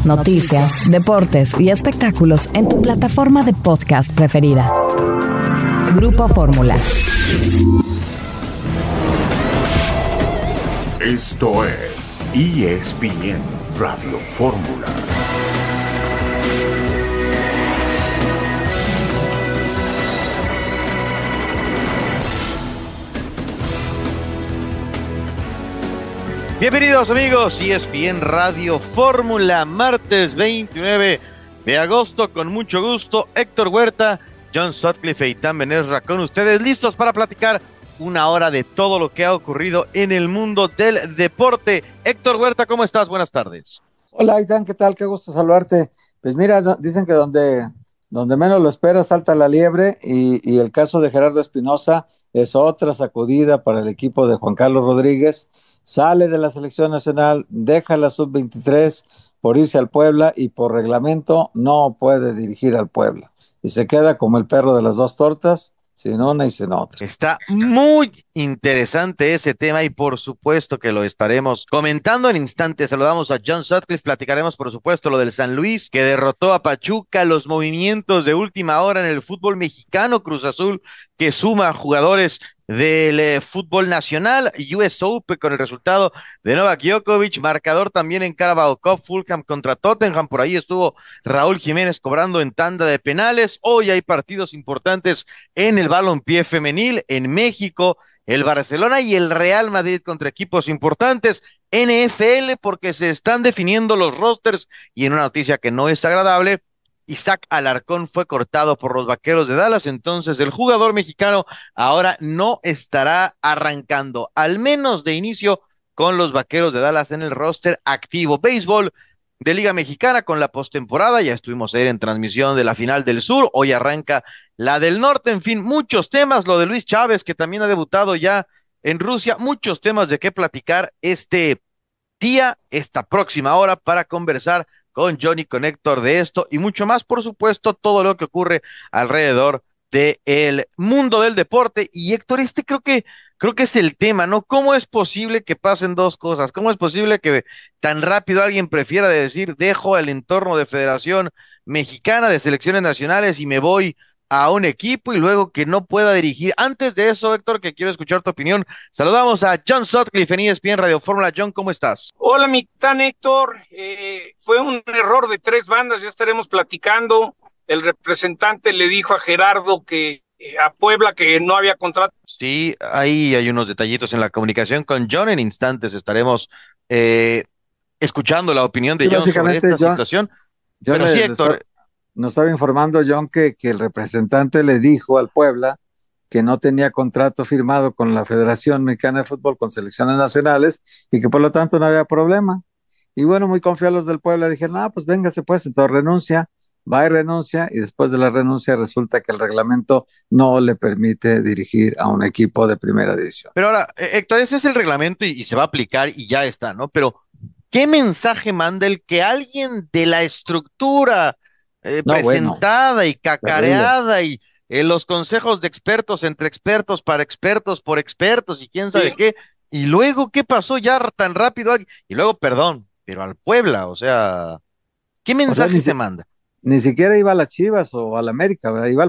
noticias, deportes y espectáculos en tu plataforma de podcast preferida. Grupo Fórmula. Esto es ESPN Radio Fórmula. Bienvenidos amigos, ESPN Radio Fórmula, martes 29 de agosto, con mucho gusto, Héctor Huerta, John Sutcliffe y Eitan Benesra con ustedes, listos para platicar una hora de todo lo que ha ocurrido en el mundo del deporte. Héctor Huerta, ¿cómo estás? Buenas tardes. Hola Eitan, ¿qué tal? Qué gusto saludarte. Pues mira, dicen que donde menos lo esperas salta la liebre, y el caso de Gerardo Espinoza es otra sacudida para el equipo de Juan Carlos Rodríguez. Sale de la selección nacional, deja la sub-23 por irse al Puebla y por reglamento no puede dirigir al Puebla. Y se queda como el perro de las dos tortas, sin una y sin otra. Está muy interesante ese tema y por supuesto que lo estaremos comentando en instantes. Saludamos a John Sutcliffe, platicaremos por supuesto lo del San Luis que derrotó a Pachuca, los movimientos de última hora en el fútbol mexicano, Cruz Azul que suma jugadores del fútbol nacional, US Open con el resultado de Novak Djokovic, marcador también en Carabao Cup, Fulham contra Tottenham, por ahí estuvo Raúl Jiménez cobrando en tanda de penales. Hoy hay partidos importantes en el balompié femenil, en México, el Barcelona y el Real Madrid contra equipos importantes, NFL porque se están definiendo los rosters, y en una noticia que no es agradable, Isaac Alarcón fue cortado por los Vaqueros de Dallas, entonces el jugador mexicano ahora no estará arrancando, al menos de inicio, con los Vaqueros de Dallas en el roster activo. Béisbol de Liga Mexicana con la postemporada, ya estuvimos ayer en transmisión de la final del sur, hoy arranca la del norte, en fin, muchos temas, lo de Luis Chávez que también ha debutado ya en Rusia, muchos temas de qué platicar este día, esta próxima hora, para conversar con Johnny, con Héctor de esto y mucho más, por supuesto, todo lo que ocurre alrededor del mundo del deporte. Y Héctor, creo que es el tema, ¿no? ¿Cómo es posible que pasen dos cosas? ¿Cómo es posible que tan rápido alguien prefiera decir, dejo el entorno de Federación Mexicana de Selecciones Nacionales y me voy a un equipo, y luego que no pueda dirigir? Antes de eso, Héctor, que quiero escuchar tu opinión, saludamos a John Sutcliffe en ESPN Radio Fórmula. John, ¿cómo estás? Hola, mi tan Héctor. Fue un error de tres bandas, ya estaremos platicando. El representante le dijo a Gerardo que a Puebla que no había contrato. Sí, ahí hay unos detallitos en la comunicación con John, en instantes estaremos escuchando la opinión de John sobre esta situación. Pero sí, Héctor. Nos estaba informando John que el representante le dijo al Puebla que no tenía contrato firmado con la Federación Mexicana de Fútbol, con selecciones nacionales, y que por lo tanto no había problema. Y bueno, muy confiados los del Puebla dijeron, pues véngase pues, entonces renuncia, va y renuncia, y después de la renuncia resulta que el reglamento no le permite dirigir a un equipo de primera división. Pero ahora, Héctor, ese es el reglamento y se va a aplicar y ya está, ¿no? Pero, ¿qué mensaje manda el que alguien de la estructura presentada y cacareada terrible, y los consejos de expertos, entre expertos, para expertos, por expertos y quién sabe qué, y luego qué pasó ya tan rápido? Y luego, perdón, pero al Puebla, o sea, ¿qué mensaje se manda? Ni siquiera iba a las Chivas o al América, ¿verdad? Iba al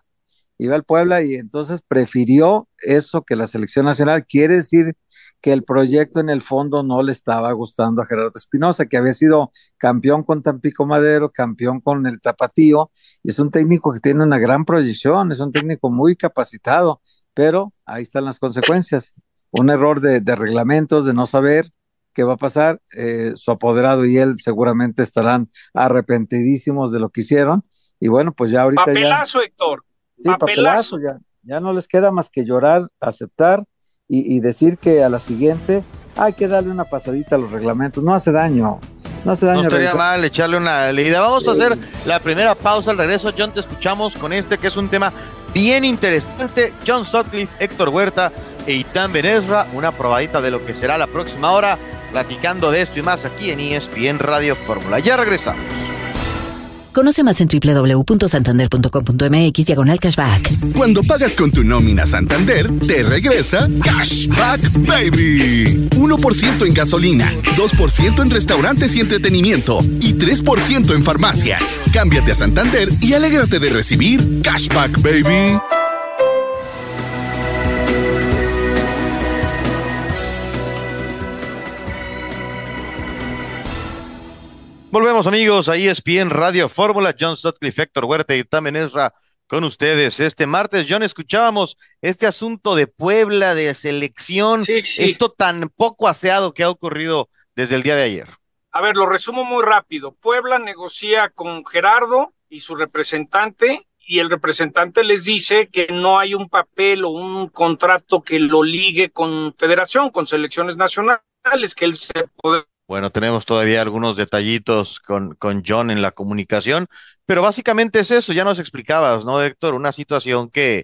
Puebla, y entonces prefirió eso que la selección nacional. Quiere decir que el proyecto en el fondo no le estaba gustando a Gerardo Espinoza, que había sido campeón con Tampico Madero, campeón con el Tapatío, y es un técnico que tiene una gran proyección, es un técnico muy capacitado, pero ahí están las consecuencias. Un error de reglamentos, de no saber qué va a pasar. Su apoderado y él seguramente estarán arrepentidísimos de lo que hicieron, y bueno, pues ya ahorita papelazo, Héctor. Sí, papelazo, ya no les queda más que llorar, aceptar y decir que a la siguiente hay que darle una pasadita a los reglamentos. No hace daño. No estaría mal echarle una leída. Vamos a hacer la primera pausa. Al regreso, John, te escuchamos con que es un tema bien interesante. John Sutcliffe, Héctor Huerta e Eitan Benesra, una probadita de lo que será la próxima hora, platicando de esto y más aquí en ESPN Radio Fórmula. Ya regresamos. Conoce más en www.santander.com.mx/cashback. Cuando pagas con tu nómina Santander, te regresa Cashback Baby. 1% en gasolina, 2% en restaurantes y entretenimiento y 3% en farmacias. Cámbiate a Santander y alégrate de recibir Cashback Baby. Volvemos, amigos, a ESPN Radio Fórmula. John Sutcliffe, Héctor Huerta y Tamen Ezra con ustedes. Este martes, John, escuchábamos este asunto de Puebla, de selección, Sí, sí. esto tan poco aseado que ha ocurrido desde el día de ayer. A ver, lo resumo muy rápido. Puebla negocia con Gerardo y su representante, y el representante les dice que no hay un papel o un contrato que lo ligue con federación, con selecciones nacionales, que él se puede. Bueno, tenemos todavía algunos detallitos con John en la comunicación, pero básicamente es eso, ya nos explicabas, ¿no, Héctor? Una situación que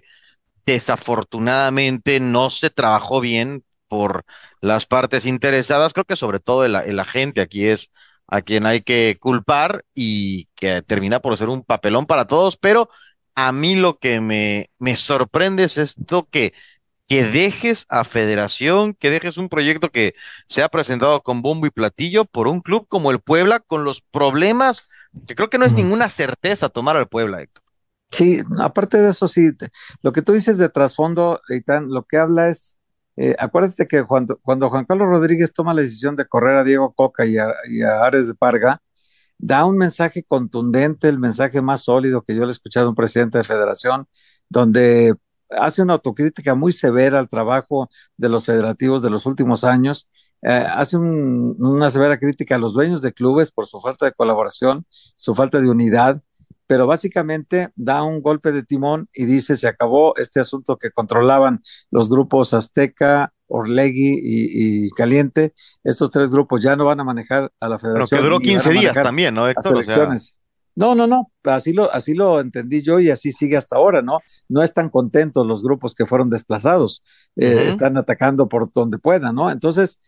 desafortunadamente no se trabajó bien por las partes interesadas. Creo que sobre todo el agente aquí es a quien hay que culpar y que termina por ser un papelón para todos, pero a mí lo que me sorprende es esto que dejes a Federación, que dejes un proyecto que se ha presentado con bombo y platillo por un club como el Puebla, con los problemas, que creo que no es ninguna certeza tomar al Puebla, Héctor. Sí, aparte de eso, sí, lo que tú dices de trasfondo, Eitan, lo que habla es, acuérdate que cuando Juan Carlos Rodríguez toma la decisión de correr a Diego Coca y a Ares de Parga, da un mensaje contundente, el mensaje más sólido que yo le he escuchado a un presidente de federación, donde hace una autocrítica muy severa al trabajo de los federativos de los últimos años, hace una severa crítica a los dueños de clubes por su falta de colaboración, su falta de unidad, pero básicamente da un golpe de timón y dice, se acabó este asunto que controlaban los grupos Azteca, Orlegui y Caliente. Estos tres grupos ya no van a manejar a la Pero federación. que duró ni van a 15 días manejar también, ¿no, a Héctor? O sea, selecciones. No, así lo entendí yo y así sigue hasta ahora, ¿no? No están contentos los grupos que fueron desplazados, están atacando por donde puedan, ¿no? Entonces,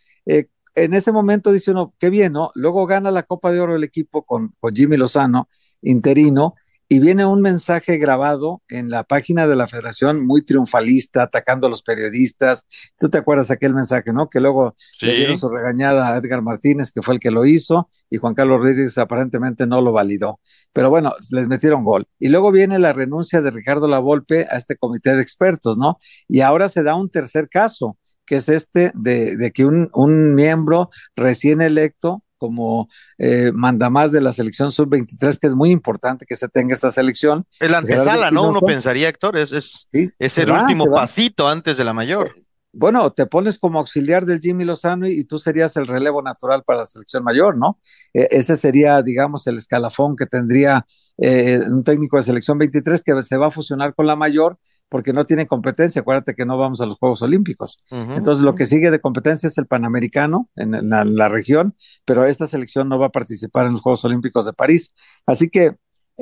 en ese momento dice uno, qué bien, ¿no? Luego gana la Copa de Oro el equipo con Jimmy Lozano, interino, y viene un mensaje grabado en la página de la federación muy triunfalista, atacando a los periodistas. Tú te acuerdas aquel mensaje, ¿no? Que luego le dieron sí. su regañada a Edgar Martínez, que fue el que lo hizo, y Juan Carlos Rodríguez aparentemente no lo validó. Pero bueno, les metieron gol. Y luego viene la renuncia de Ricardo Lavolpe a este comité de expertos, ¿no? Y ahora se da un tercer caso, que es este de que un miembro recién electo como mandamás de la selección sub-23, que es muy importante que se tenga esta selección. El antesala, ¿no? Uno pensaría, Héctor, sí, es el último pasito antes de la mayor. Bueno, te pones como auxiliar del Jimmy Lozano y tú serías el relevo natural para la selección mayor, ¿no? Ese sería, digamos, el escalafón que tendría un técnico de selección 23 que se va a fusionar con la mayor porque no tiene competencia. Acuérdate que no vamos a los Juegos Olímpicos. Entonces, lo que sigue de competencia es el Panamericano en la región, pero esta selección no va a participar en los Juegos Olímpicos de París. Así que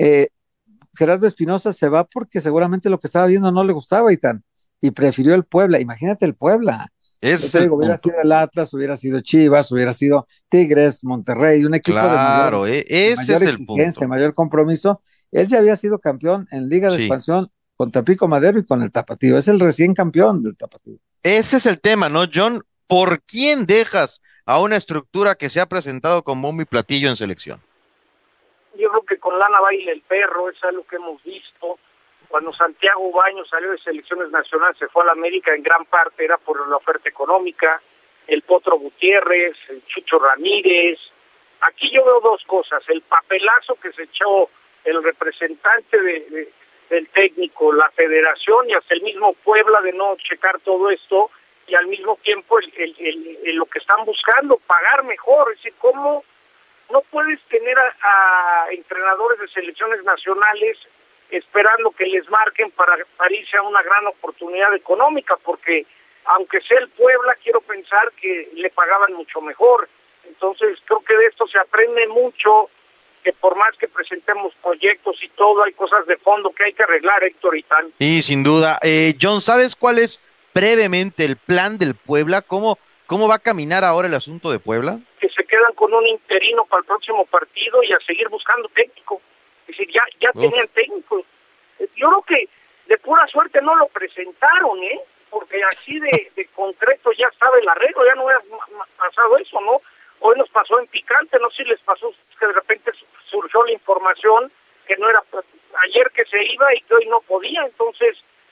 Gerardo Espinosa se va porque seguramente lo que estaba viendo no le gustaba y prefirió el Puebla. Imagínate el Puebla. Es Te digo, hubiera sido el Atlas, hubiera sido Chivas, hubiera sido Tigres, Monterrey, un equipo de mayor exigencia, mayor compromiso. Él ya había sido campeón en Liga de Expansión con Tampico Madero y con el Tapatío. Es el recién campeón del Tapatío. Ese es el tema, ¿no, John? ¿Por quién dejas a una estructura que se ha presentado con bombo y platillo en selección? Yo creo que con lana baila el perro, es algo que hemos visto. Cuando Santiago Baños salió de selecciones nacionales, se fue a la América, en gran parte era por la oferta económica. El Potro Gutiérrez, el Chucho Ramírez. Aquí yo veo dos cosas: el papelazo que se echó el representante del técnico, la federación y hasta el mismo Puebla de no checar todo esto, y al mismo tiempo lo que están buscando, pagar mejor. Es decir, ¿cómo no puedes tener a entrenadores de selecciones nacionales esperando que les marquen para irse a una gran oportunidad económica? Porque aunque sea el Puebla, quiero pensar que le pagaban mucho mejor. Entonces creo que de esto se aprende mucho, que por más que presentemos proyectos y todo, hay cosas de fondo que hay que arreglar, Héctor y tal. Sí, sin duda. John, ¿sabes cuál es brevemente el plan del Puebla? ¿Cómo va a caminar ahora el asunto de Puebla? Que se quedan con un interino para el próximo partido y a seguir buscando técnico. Es ya tenían técnicos. Yo creo que de pura suerte no lo presentaron, porque así de concreto ya estaba el arreglo, ya no hubiera pasado eso, ¿no? Hoy nos pasó en picante, no sé si les pasó que de repente surgió la información que no era ayer que se iba y que hoy no podía, entonces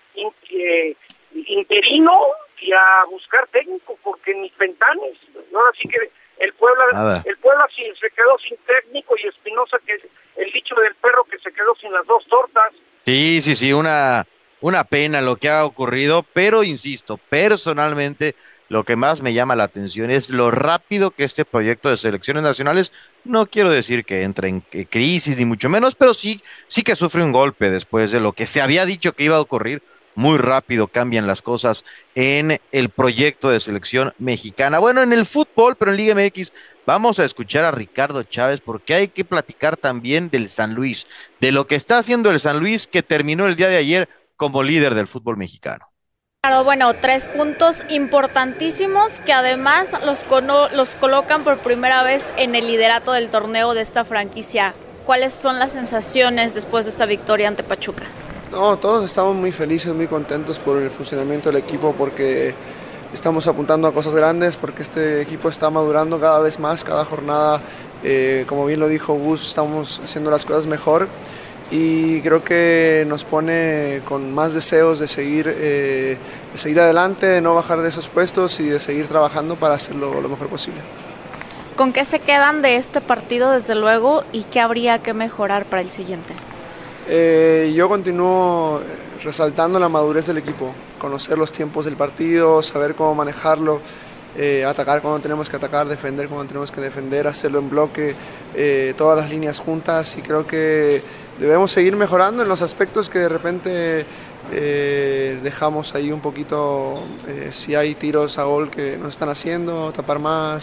interino y a buscar técnico, porque ni Fentanes. Ahora sí que el Puebla sí se quedó sin técnico, y Espinosa, que es el dicho del perro, que se quedó sin las dos tortas. Sí, una pena lo que ha ocurrido, pero insisto, personalmente lo que más me llama la atención es lo rápido que este proyecto de selecciones nacionales, no quiero decir que entre en crisis ni mucho menos, pero sí que sufre un golpe después de lo que se había dicho que iba a ocurrir. Muy rápido cambian las cosas en el proyecto de selección mexicana. Bueno, en el fútbol, pero en Liga MX, vamos a escuchar a Ricardo Chávez porque hay que platicar también del San Luis, de lo que está haciendo el San Luis, que terminó el día de ayer como líder del fútbol mexicano. Claro, bueno, 3 puntos importantísimos que además los colocan por primera vez en el liderato del torneo de esta franquicia. ¿Cuáles son las sensaciones después de esta victoria ante Pachuca? No, todos estamos muy felices, muy contentos por el funcionamiento del equipo, porque estamos apuntando a cosas grandes, porque este equipo está madurando cada vez más, cada jornada, como bien lo dijo Gus, estamos haciendo las cosas mejor, y creo que nos pone con más deseos de seguir adelante, de no bajar de esos puestos y de seguir trabajando para hacerlo lo mejor posible. ¿Con qué se quedan de este partido, desde luego, y qué habría que mejorar para el siguiente? Yo continúo resaltando la madurez del equipo, conocer los tiempos del partido, saber cómo manejarlo, atacar cuando tenemos que atacar, defender cuando tenemos que defender, hacerlo en bloque, todas las líneas juntas, y creo que debemos seguir mejorando en los aspectos que de repente dejamos ahí un poquito, si hay tiros a gol que nos están haciendo, tapar más,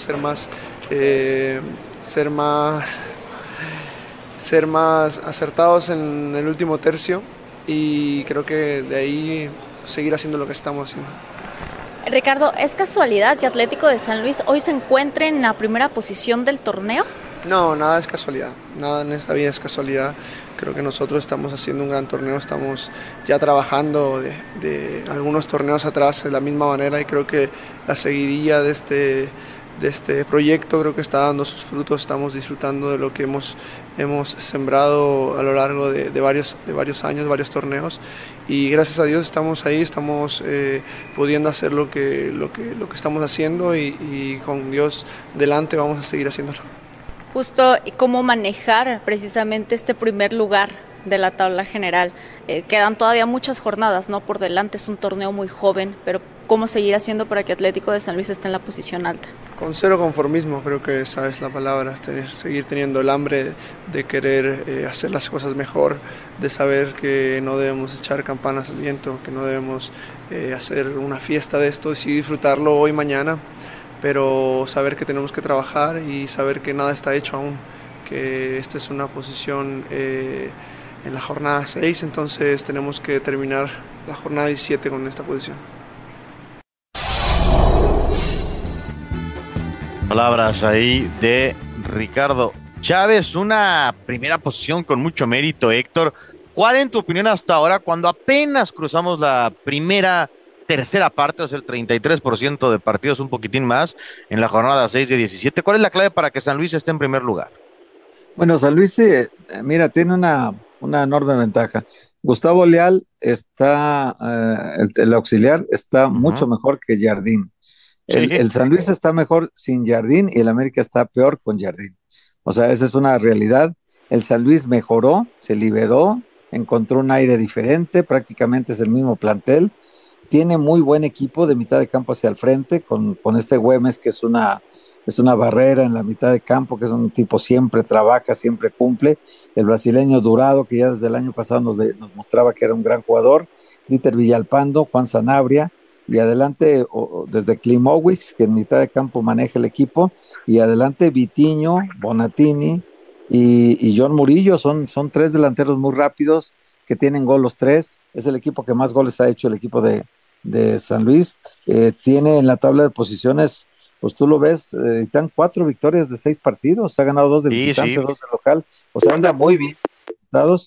ser más acertados en el último tercio, y creo que de ahí seguir haciendo lo que estamos haciendo. Ricardo, ¿es casualidad que Atlético de San Luis hoy se encuentre en la primera posición del torneo? No, nada es casualidad, nada en esta vida es casualidad. Creo que nosotros estamos haciendo un gran torneo, estamos ya trabajando de algunos torneos atrás de la misma manera, y creo que la seguidilla de este proyecto creo que está dando sus frutos. Estamos disfrutando de lo que hemos sembrado a lo largo de varios años, varios torneos, y gracias a Dios estamos ahí, estamos pudiendo hacer lo que estamos haciendo, y con Dios delante vamos a seguir haciéndolo. Justo, ¿y cómo manejar precisamente este primer lugar de la tabla general? Quedan todavía muchas jornadas, ¿no?, por delante, es un torneo muy joven, pero ¿cómo seguir haciendo para que Atlético de San Luis esté en la posición alta? Con cero conformismo, creo que esa es la palabra, seguir teniendo el hambre de querer hacer las cosas mejor, de saber que no debemos echar campanas al viento, que no debemos hacer una fiesta de esto, sí disfrutarlo hoy, mañana, pero saber que tenemos que trabajar y saber que nada está hecho aún, que esta es una posición en la jornada 6, entonces tenemos que terminar la jornada 17 con esta posición. Palabras ahí de Ricardo Chávez, una primera posición con mucho mérito, Héctor. ¿Cuál en tu opinión hasta ahora, cuando apenas cruzamos la tercera parte, o sea, el 33% de partidos, un poquitín más, en la jornada 6 de 17, cuál es la clave para que San Luis esté en primer lugar? Bueno, San Luis, mira, tiene una enorme ventaja. Gustavo Leal está, el auxiliar, está mucho mejor que Jardín. El San Luis está mejor sin Jardín y el América está peor con Jardín. O sea, esa es una realidad. El San Luis mejoró, se liberó, encontró un aire diferente, prácticamente es el mismo plantel. Tiene muy buen equipo de mitad de campo hacia el frente, con este Güemes, que es una barrera en la mitad de campo, que es un tipo siempre trabaja, siempre cumple. El brasileño Durado, que ya desde el año pasado nos mostraba que era un gran jugador. Dieter Villalpando, Juan Sanabria, y adelante desde Klimowicz, que en mitad de campo maneja el equipo, y adelante Vitiño, Bonatini y John Murillo, son tres delanteros muy rápidos que tienen gol los tres. Es el equipo que más goles ha hecho el equipo de San Luis. Tiene en la tabla de posiciones, pues tú lo ves, están 4 victorias de 6 partidos, ha ganado 2 de visitante, 2 de local, o sea, anda muy bien dados.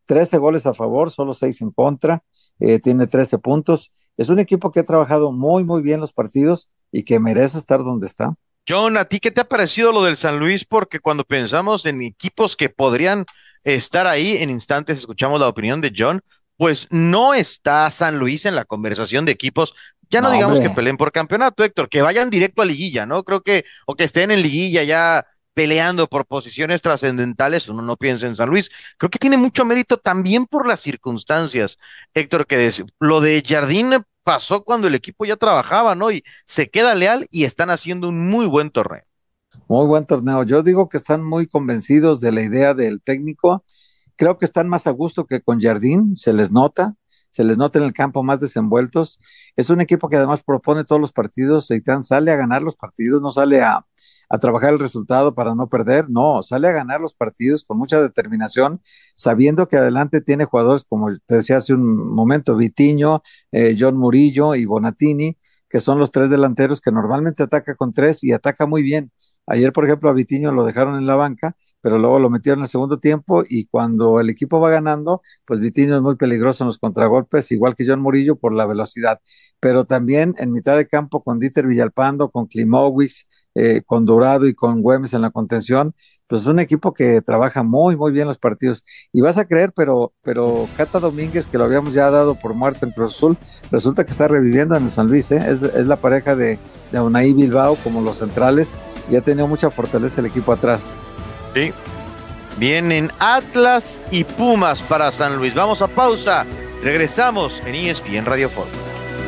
13 goles a favor, solo 6 en contra, tiene 13 puntos. Es un equipo que ha trabajado muy, muy bien los partidos y que merece estar donde está. John, ¿a ti qué te ha parecido lo del San Luis? Porque cuando pensamos en equipos que podrían estar ahí, en instantes escuchamos la opinión de John, pues no está San Luis en la conversación de equipos, ya no No, digamos que hombre, peleen por campeonato, Héctor, que vayan directo a liguilla, ¿no? Creo que, o que estén en liguilla ya peleando por posiciones trascendentales, uno no piensa en San Luis. Creo que tiene mucho mérito también por las circunstancias, Héctor, lo de Jardín pasó cuando el equipo ya trabajaba, ¿no? Y se queda leal y están haciendo un muy buen torneo. muy buen torneo. Yo digo que están muy convencidos de la idea del técnico. Creo que están más a gusto que con Jardín, se les nota en el campo más desenvueltos. Es un equipo que además propone todos los partidos. Seitán sale a ganar los partidos, no sale a trabajar el resultado para no perder, no, sale a ganar los partidos con mucha determinación, sabiendo que adelante tiene jugadores como te decía hace un momento, Vitinho, John Murillo y Bonatini, que son los tres delanteros que normalmente ataca con tres y ataca muy bien. Ayer, por ejemplo, a Vitinho lo dejaron en la banca, pero luego lo metieron en el segundo tiempo y cuando el equipo va ganando, pues Vitinho es muy peligroso en los contragolpes, igual que John Murillo por la velocidad. Pero también en mitad de campo con Dieter Villalpando, con Klimowicz, con Dorado y con Güemes en la contención, pues es un equipo que trabaja muy, muy bien los partidos. Y vas a creer, pero Cata Domínguez, que lo habíamos ya dado por muerto en Cruz Azul, resulta que está reviviendo en el San Luis, ¿eh? Es la pareja de Unai Bilbao como los centrales, y ha tenido mucha fortaleza el equipo atrás. Sí. Vienen Atlas y Pumas para San Luis. Vamos a pausa. Regresamos en ESPN Radio Fórmula.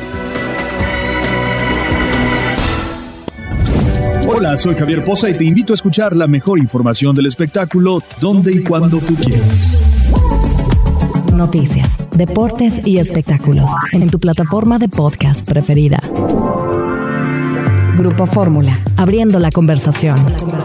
Hola, soy Javier Poza y te invito a escuchar la mejor información del espectáculo donde y cuando tú quieras. Noticias, deportes y espectáculos en tu plataforma de podcast preferida. Grupo Fórmula, abriendo la conversación.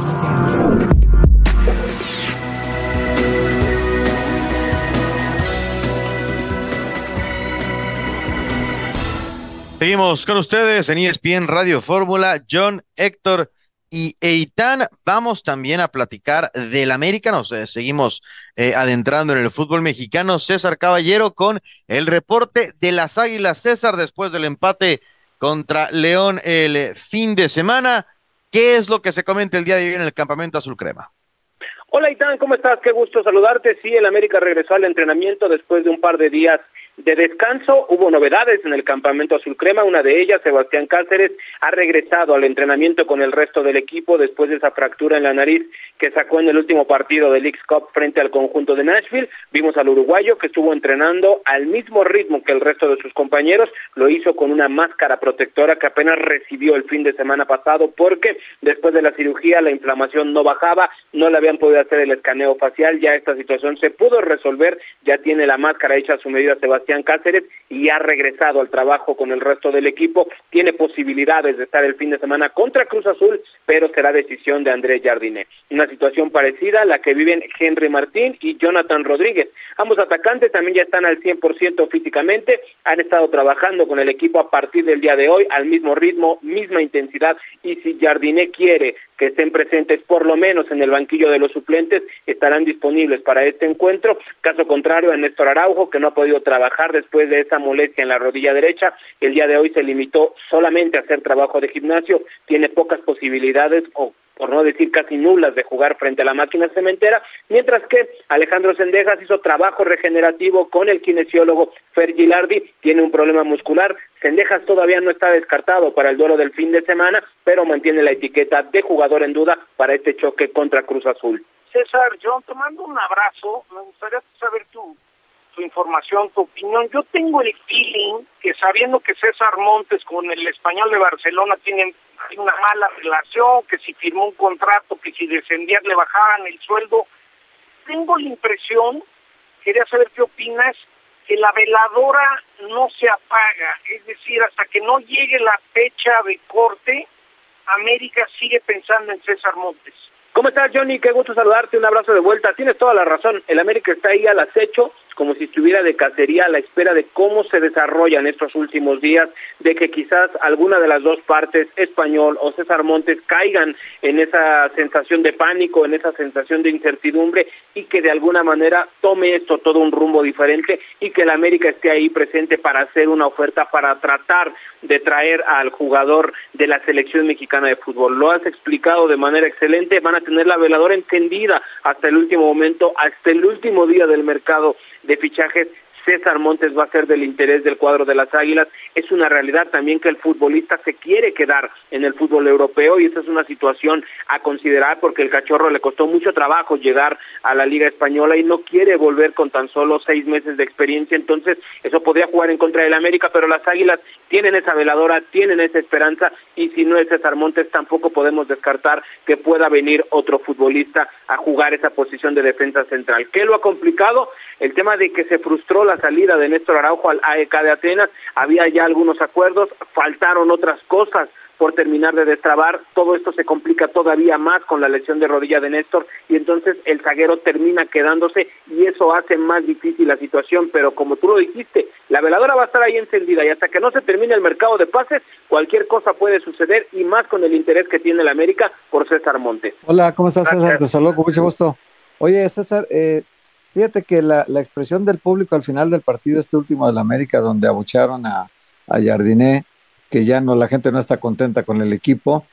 Seguimos con ustedes en ESPN Radio Fórmula. John, Héctor y Eitan. Vamos también a platicar del América. Nos seguimos adentrando en el fútbol mexicano. César Caballero con el reporte de las Águilas. César, después del empate contra León el fin de semana, ¿qué es lo que se comenta el día de hoy en el campamento azul crema? Hola Itán, ¿cómo estás? Qué gusto saludarte. Sí, el América regresó al entrenamiento después de un par de días de descanso. Hubo novedades en el campamento azul crema, una de ellas, Sebastián Cáceres, ha regresado al entrenamiento con el resto del equipo después de esa fractura en la nariz que sacó en el último partido del Leagues Cup frente al conjunto de Nashville. Vimos al uruguayo que estuvo entrenando al mismo ritmo que el resto de sus compañeros, lo hizo con una máscara protectora que apenas recibió el fin de semana pasado porque después de la cirugía la inflamación no bajaba, no le habían podido hacer el escaneo facial, ya esta situación se pudo resolver, ya tiene la máscara hecha a su medida Sebastián Cáceres y ha regresado al trabajo con el resto del equipo, tiene posibilidades de estar el fin de semana contra Cruz Azul, pero será decisión de Andrés Jardiné. Una situación parecida a la que viven Henry Martín y Jonathan Rodríguez. Ambos atacantes también ya están al 100% físicamente, han estado trabajando con el equipo a partir del día de hoy, al mismo ritmo, misma intensidad, y si Jardiné quiere que estén presentes por lo menos en el banquillo de los suplentes, estarán disponibles para este encuentro. Caso contrario a Néstor Araujo, que no ha podido trabajar después de esa molestia en la rodilla derecha, el día de hoy se limitó solamente a hacer trabajo de gimnasio, tiene pocas posibilidades, o por no decir casi nulas, de jugar frente a la máquina cementera, mientras que Alejandro Zendejas hizo trabajo regenerativo con el kinesiólogo Fer Gilardi, tiene un problema muscular. Zendejas todavía no está descartado para el duelo del fin de semana, pero mantiene la etiqueta de jugador en duda para este choque contra Cruz Azul. César, John, te mando un abrazo, me gustaría saber tu información, tu opinión. Yo tengo el feeling que, sabiendo que César Montes con el Español de Barcelona tienen una mala relación, que si firmó un contrato, que si descendía le bajaban el sueldo, tengo la impresión, quería saber qué opinas, que la veladora no se apaga, es decir, hasta que no llegue la fecha de corte, América sigue pensando en César Montes. ¿Cómo estás, Johnny? Qué gusto saludarte, un abrazo de vuelta. Tienes toda la razón, el América está ahí al acecho, como si estuviera de cacería a la espera de cómo se desarrollan estos últimos días, de que quizás alguna de las dos partes, Español o César Montes, caigan en esa sensación de pánico, en esa sensación de incertidumbre, y que de alguna manera tome esto todo un rumbo diferente, y que el América esté ahí presente para hacer una oferta, para tratar de traer al jugador de la selección mexicana de fútbol. Lo has explicado de manera excelente, van a tener la veladora encendida hasta el último momento, hasta el último día del mercado de fichajes. César Montes va a ser del interés del cuadro de las Águilas. Es una realidad también que el futbolista se quiere quedar en el fútbol europeo, y esa es una situación a considerar, porque el Cachorro le costó mucho trabajo llegar a la Liga Española y no quiere volver con tan solo 6 meses de experiencia. Entonces eso podría jugar en contra del América, pero las Águilas tienen esa veladora, tienen esa esperanza, y si no es César Montes, tampoco podemos descartar que pueda venir otro futbolista a jugar esa posición de defensa central. ¿Qué lo ha complicado? El tema de que se frustró la salida de Néstor Araujo al AEK de Atenas. Había ya algunos acuerdos, faltaron otras cosas por terminar de destrabar. Todo esto se complica todavía más con la lesión de rodilla de Néstor, y entonces el zaguero termina quedándose, y eso hace más difícil la situación. Pero como tú lo dijiste, la veladora va a estar ahí encendida, y hasta que no se termine el mercado de pases, cualquier cosa puede suceder, y más con el interés que tiene el América por César Montes. Hola, ¿cómo estás, Gracias. César? Te saludo con mucho gusto. Oye, César, fíjate que la expresión del público al final del partido último del América, donde abuchearon a Jardiné, que ya no, la gente no está contenta con el equipo.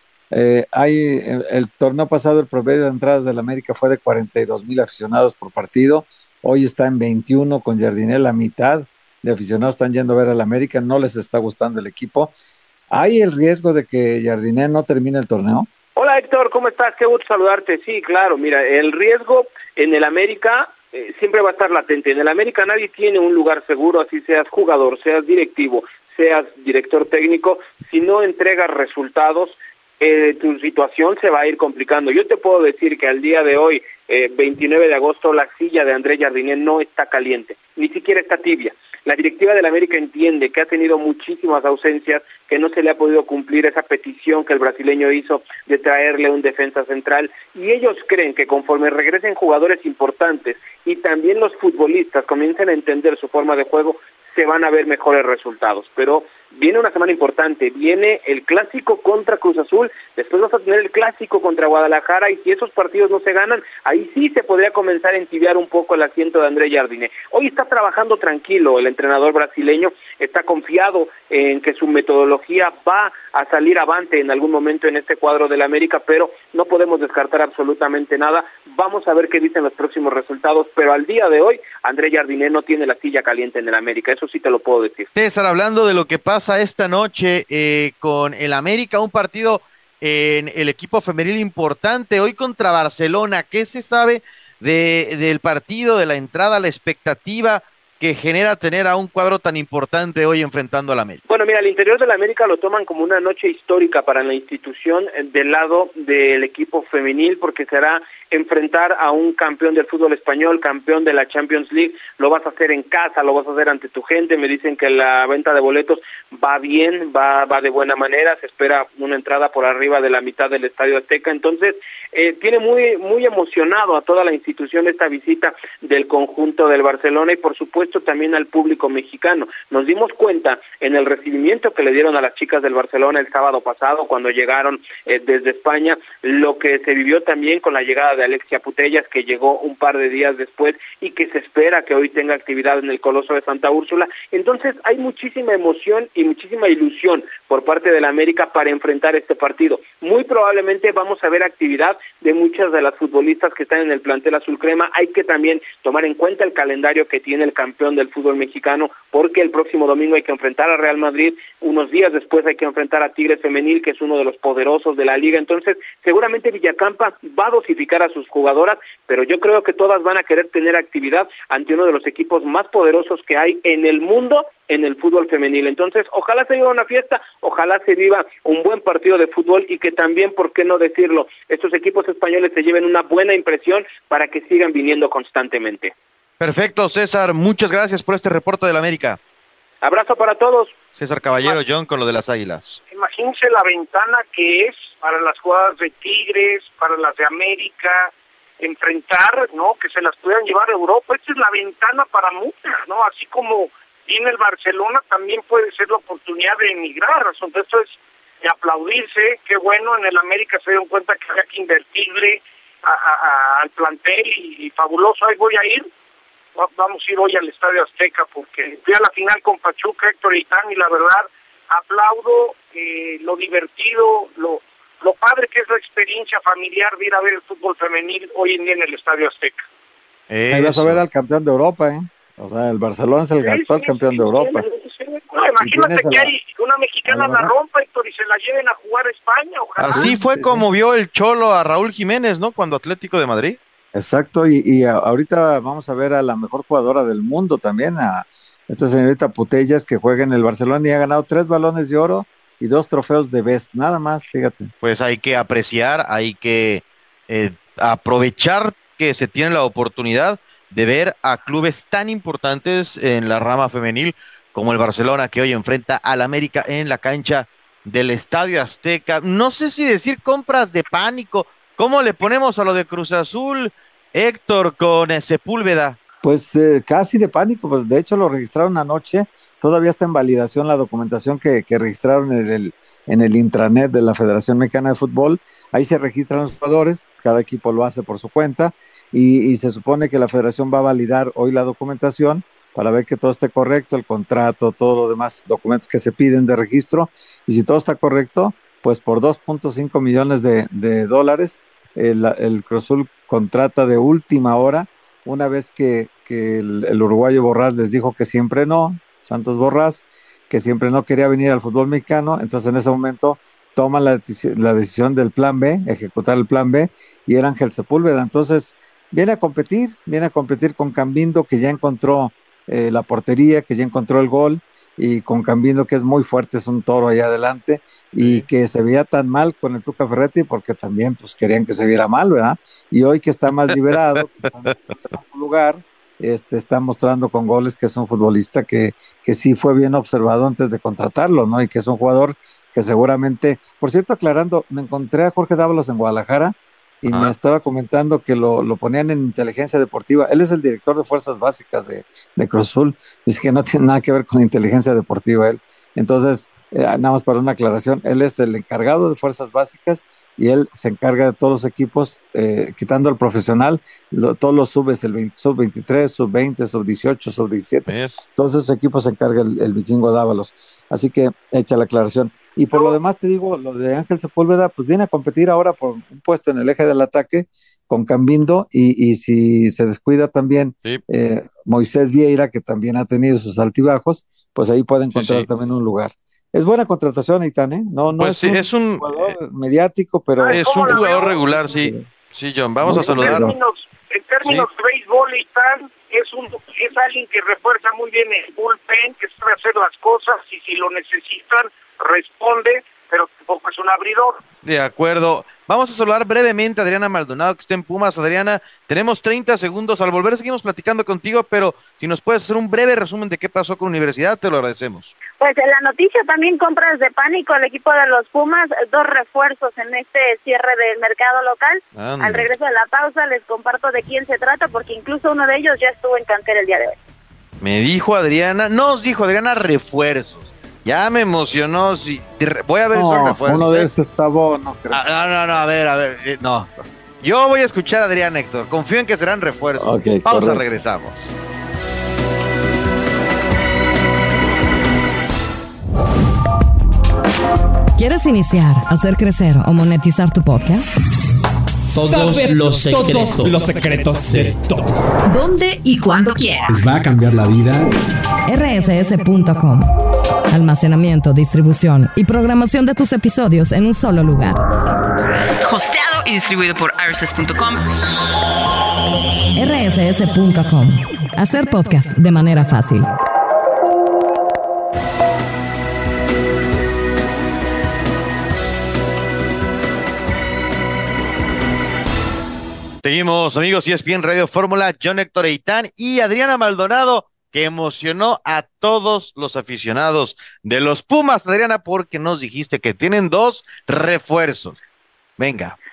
El torneo pasado el promedio de entradas del América fue de 42,000 aficionados por partido. Hoy está en 21 con Jardiné, la mitad de aficionados están yendo a ver al América, no les está gustando el equipo. ¿Hay el riesgo de que Jardiné no termine el torneo? Hola Héctor, ¿cómo estás? Qué gusto saludarte. Sí, claro, mira, el riesgo en el América siempre va a estar latente. En el América nadie tiene un lugar seguro, así seas jugador, seas directivo, seas director técnico. Si no entregas resultados, tu situación se va a ir complicando. Yo te puedo decir que al día de hoy, 29 de agosto, la silla de André Jardiné no está caliente, ni siquiera está tibia. La directiva del América entiende que ha tenido muchísimas ausencias, que no se le ha podido cumplir esa petición que el brasileño hizo de traerle un defensa central, y ellos creen que conforme regresen jugadores importantes y también los futbolistas comiencen a entender su forma de juego, se van a ver mejores resultados. Pero viene una semana importante, viene el clásico contra Cruz Azul, después vas a tener el clásico contra Guadalajara, y si esos partidos no se ganan, ahí sí se podría comenzar a entibiar un poco el asiento de André Jardiné. Hoy está trabajando tranquilo el entrenador brasileño, está confiado en que su metodología va a salir avante en algún momento en este cuadro del América, pero no podemos descartar absolutamente nada. Vamos a ver qué dicen los próximos resultados, pero al día de hoy André Jardiné no tiene la silla caliente en el América, eso sí te lo puedo decir. César, hablando de lo que pasa esta noche con el América, un partido en el equipo femenil importante hoy contra Barcelona. ¿Qué se sabe del partido, de la entrada, la expectativa que genera tener a un cuadro tan importante hoy enfrentando al América? Bueno, mira, al interior del América lo toman como una noche histórica para la institución del lado del equipo femenil, porque será enfrentar a un campeón del fútbol español, campeón de la Champions League. Lo vas a hacer en casa, lo vas a hacer ante tu gente. Me dicen que la venta de boletos va bien, va de buena manera. Se espera una entrada por arriba de la mitad del Estadio Azteca. Entonces, tiene muy emocionado a toda la institución esta visita del conjunto del Barcelona, y por supuesto también al público mexicano. Nos dimos cuenta en el recibimiento que le dieron a las chicas del Barcelona el sábado pasado cuando llegaron desde España, lo que se vivió también con la llegada de Alexia Putellas, que llegó un par de días después y que se espera que hoy tenga actividad en el Coloso de Santa Úrsula. Entonces hay muchísima emoción y muchísima ilusión por parte de la América para enfrentar este partido. Muy probablemente vamos a ver actividad de muchas de las futbolistas que están en el plantel azul crema. Hay que también tomar en cuenta el calendario que tiene el campeón del fútbol mexicano, porque el próximo domingo hay que enfrentar a Real Madrid, unos días después hay que enfrentar a Tigres Femenil, que es uno de los poderosos de la liga. Entonces seguramente Villacampa va a dosificar a sus jugadoras, pero yo creo que todas van a querer tener actividad ante uno de los equipos más poderosos que hay en el mundo en el fútbol femenil. Entonces, ojalá se viva una fiesta, ojalá se viva un buen partido de fútbol, y que también, ¿por qué no decirlo?, estos equipos españoles se lleven una buena impresión para que sigan viniendo constantemente. Perfecto, César, muchas gracias por este reporte del América. Abrazo para todos. César Caballero, John, con lo de las Águilas. Imagínense la ventana que es para las jugadas de Tigres, para las de América, enfrentar, ¿no? Que se las puedan llevar a Europa. Esta es la ventana para muchas, ¿no? Así como viene el Barcelona, también puede ser la oportunidad de emigrar. Entonces, esto es de aplaudirse. Qué bueno, en el América se dieron cuenta que había que invertirle al plantel y fabuloso. Ahí voy a ir. Vamos a ir hoy al Estadio Azteca porque fui a la final con Pachuca, Héctor Itán, y la verdad aplaudo lo divertido, lo padre que es la experiencia familiar de ir a ver el fútbol femenil hoy en día en el Estadio Azteca. Ahí vas a ver al campeón de Europa, ¿eh? O sea, el Barcelona es el actual campeón de Europa. No, imagínate que hay una mexicana la rompa, Héctor, y se la lleven a jugar a España, ojalá. Así fue como vio el Cholo a Raúl Jiménez, ¿no? Cuando Atlético de Madrid. Exacto, y ahorita vamos a ver a la mejor jugadora del mundo también, a esta señorita Putellas, que juega en el Barcelona y ha ganado 3 balones de oro y 2 trofeos de Best, nada más, fíjate. Pues hay que apreciar, hay que aprovechar que se tiene la oportunidad de ver a clubes tan importantes en la rama femenil como el Barcelona, que hoy enfrenta al América en la cancha del Estadio Azteca. No sé si decir compras de pánico. ¿Cómo le ponemos a lo de Cruz Azul, Héctor, con Sepúlveda? Pues casi de pánico, pues de hecho lo registraron anoche, todavía está en validación la documentación que registraron en el intranet de la Federación Mexicana de Fútbol. Ahí se registran los jugadores, cada equipo lo hace por su cuenta, y se supone que la Federación va a validar hoy la documentación para ver que todo esté correcto, el contrato, todos los demás documentos que se piden de registro, y si todo está correcto, pues por 2.5 millones de dólares, el Cruz Azul contrata de última hora, una vez que el uruguayo Borrás les dijo que siempre no, Santos Borrás, que siempre no quería venir al fútbol mexicano, entonces en ese momento toman la decisión del plan B, ejecutar el plan B, y era Ángel Sepúlveda. Entonces viene a competir con Cambindo, que ya encontró la portería, que ya encontró el gol, y con Cambindo, que es muy fuerte, es un toro allá adelante, y que se veía tan mal con el Tuca Ferretti, porque también pues querían que se viera mal, ¿verdad? Y hoy que está más liberado, que está en su lugar, está mostrando con goles que es un futbolista que sí fue bien observado antes de contratarlo, ¿no? Y que es un jugador que seguramente, por cierto, aclarando, me encontré a Jorge Dávalos en Guadalajara, y me estaba comentando que lo ponían en inteligencia deportiva. Él es el director de fuerzas básicas de Cruz Azul. Dice que no tiene nada que ver con inteligencia deportiva él. Entonces, nada más para una aclaración, él es el encargado de fuerzas básicas y él se encarga de todos los equipos, quitando al profesional, todos los subes, el sub-23, sub-20, sub-18, sub-17. Todos esos equipos se encarga el vikingo Dávalos. Así que echa la aclaración. Y por lo demás te digo, lo de Ángel Sepúlveda, pues viene a competir ahora por un puesto en el eje del ataque con Cambindo, y si se descuida también Moisés Vieira, que también ha tenido sus altibajos, pues ahí puede encontrar también un lugar. Es buena contratación, Eitan, ¿eh? No Pues es un jugador mediático, pero... Es un jugador regular, sí. Sí, John, vamos a saludar. En términos de béisbol, Eitan es alguien que refuerza muy bien el bullpen, que sabe hacer las cosas, y si lo necesitan, responde, pero tampoco es un abridor. De acuerdo. Vamos a saludar brevemente a Adriana Maldonado, que está en Pumas. Adriana, tenemos 30 segundos. Al volver seguimos platicando contigo, pero si nos puedes hacer un breve resumen de qué pasó con Universidad, te lo agradecemos. Pues en la noticia también compras de pánico al equipo de los Pumas, 2 refuerzos en este cierre del mercado local. Al regreso de la pausa les comparto de quién se trata, porque incluso uno de ellos ya estuvo en cantera el día de hoy. Nos dijo Adriana refuerzos. Ya me emocionó, voy a ver esos refuerzos. Uno de esos está bueno, creo. No, a ver, no. Yo voy a escuchar a Adrián, Héctor, confío en que serán refuerzos. Okay, pausa, correcto. Regresamos. ¿Quieres iniciar, hacer crecer o monetizar tu podcast? Todos los secretos de todos. ¿Dónde y cuándo quieras? Les va a cambiar la vida. rss.com. Almacenamiento, distribución y programación de tus episodios en un solo lugar. Hosteado y distribuido por rss.com. rss.com. Hacer podcast de manera fácil. Seguimos, amigos, ESPN Radio Fórmula, John Héctor Eitán y Adriana Maldonado, que emocionó a todos los aficionados de los Pumas, Adriana, porque nos dijiste que tienen 2 refuerzos. Venga.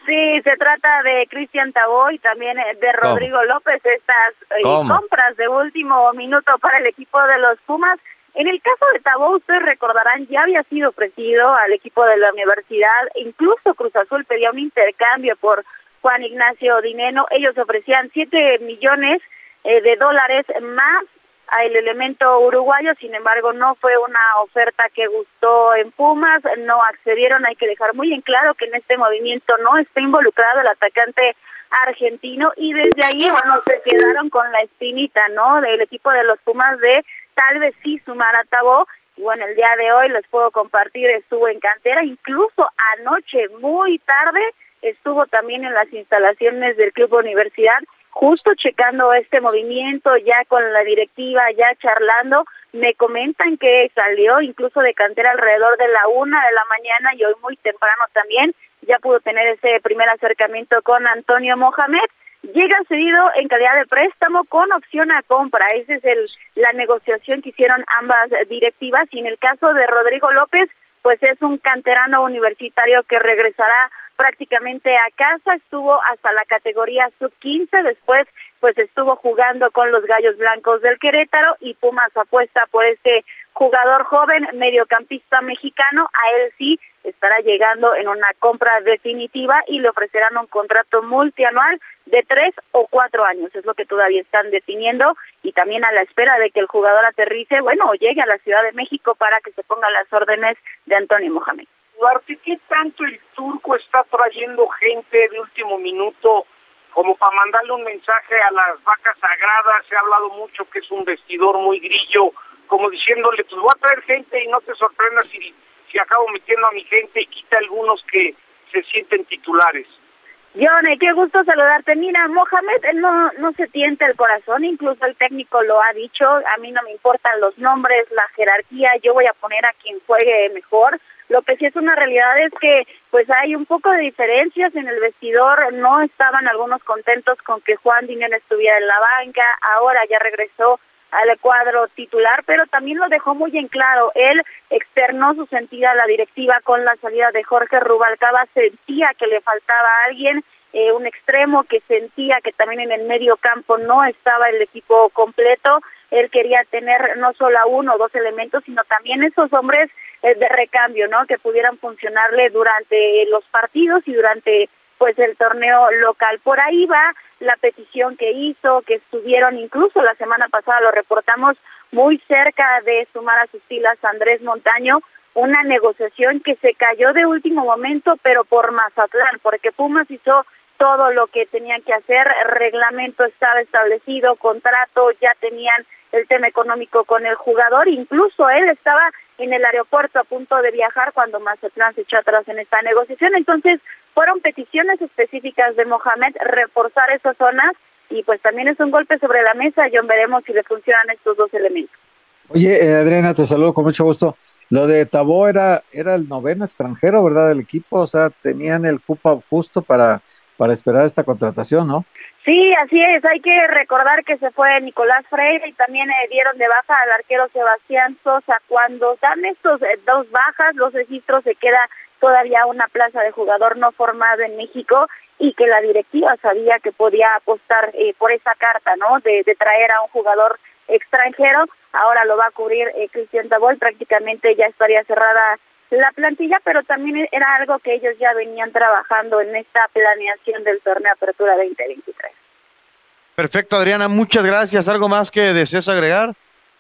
Sí, se trata de Cristian Tabó y también de Rodrigo López, estas compras de último minuto para el equipo de los Pumas. En el caso de Tabó, ustedes recordarán, ya había sido ofrecido al equipo de la universidad, incluso Cruz Azul pedía un intercambio por Juan Ignacio Dineno. Ellos ofrecían $7 millones de dólares más al elemento uruguayo, sin embargo no fue una oferta que gustó en Pumas, no accedieron. Hay que dejar muy en claro que en este movimiento no está involucrado el atacante argentino y desde ahí, bueno, se quedaron con la espinita, ¿no?, del equipo de los Pumas de tal vez sí sumar a Tabó. Y bueno, el día de hoy les puedo compartir, estuvo en cantera, incluso anoche muy tarde estuvo también en las instalaciones del Club Universidad, justo checando este movimiento, ya con la directiva, ya charlando. Me comentan que salió incluso de cantera alrededor de la 1 de la mañana y hoy muy temprano también ya pudo tener ese primer acercamiento con Antonio Mohamed. Llega cedido en calidad de préstamo con opción a compra. Esa es la negociación que hicieron ambas directivas. Y en el caso de Rodrigo López, pues es un canterano universitario que regresará prácticamente a casa. Estuvo hasta la categoría sub-15, después pues estuvo jugando con los Gallos Blancos del Querétaro y Pumas apuesta por este jugador joven, mediocampista mexicano. A él sí estará llegando en una compra definitiva y le ofrecerán un contrato multianual de 3 o 4 años, es lo que todavía están definiendo, y también a la espera de que el jugador aterrice, bueno, o llegue a la Ciudad de México para que se ponga las órdenes de Antonio Mohamed. Duarte, ¿qué tanto el turco está trayendo gente de último minuto como para mandarle un mensaje a las vacas sagradas? Se ha hablado mucho que es un vestidor muy grillo, como diciéndole, pues voy a traer gente y no te sorprendas si acabo metiendo a mi gente y quita algunos que se sienten titulares. Johnny, qué gusto saludarte. Mira, Mohamed, él no se tienta el corazón, incluso el técnico lo ha dicho, a mí no me importan los nombres, la jerarquía, yo voy a poner a quien juegue mejor. Lo que sí es una realidad es que pues hay un poco de diferencias en el vestidor, no estaban algunos contentos con que Juan Dineno estuviera en la banca, ahora ya regresó al cuadro titular, pero también lo dejó muy en claro. Él externó su sentido a la directiva con la salida de Jorge Rubalcaba, sentía que le faltaba alguien, un extremo, que sentía que también en el medio campo no estaba el equipo completo. Él quería tener no solo a 1 o 2 elementos, sino también esos hombres de recambio, ¿no?, que pudieran funcionarle durante los partidos y durante pues el torneo local. Por ahí va la petición que hizo, que estuvieron incluso la semana pasada, lo reportamos, muy cerca de sumar a sus filas a Andrés Montaño, una negociación que se cayó de último momento, pero por Mazatlán, porque Pumas hizo todo lo que tenían que hacer, reglamento estaba establecido, contrato, ya tenían el tema económico con el jugador, incluso él estaba en el aeropuerto a punto de viajar cuando Mazatlán se echó atrás en esta negociación. Entonces fueron peticiones específicas de Mohamed reforzar esas zonas y pues también es un golpe sobre la mesa. John, veremos si le funcionan estos dos elementos. Oye, Adriana, te saludo con mucho gusto. Lo de Tabó era el 9º extranjero, ¿verdad?, del equipo, o sea, tenían el cupo justo para esperar esta contratación, ¿no? Sí, así es. Hay que recordar que se fue Nicolás Freire y también dieron de baja al arquero Sebastián Sosa. Cuando dan estos 2 bajas, los registros, se queda todavía una plaza de jugador no formado en México y que la directiva sabía que podía apostar por esa carta, ¿no?, de traer a un jugador extranjero. Ahora lo va a cubrir Cristian Tabó, prácticamente ya estaría cerrada la plantilla, pero también era algo que ellos ya venían trabajando en esta planeación del torneo Apertura 2023. Perfecto, Adriana, muchas gracias. ¿Algo más que desees agregar?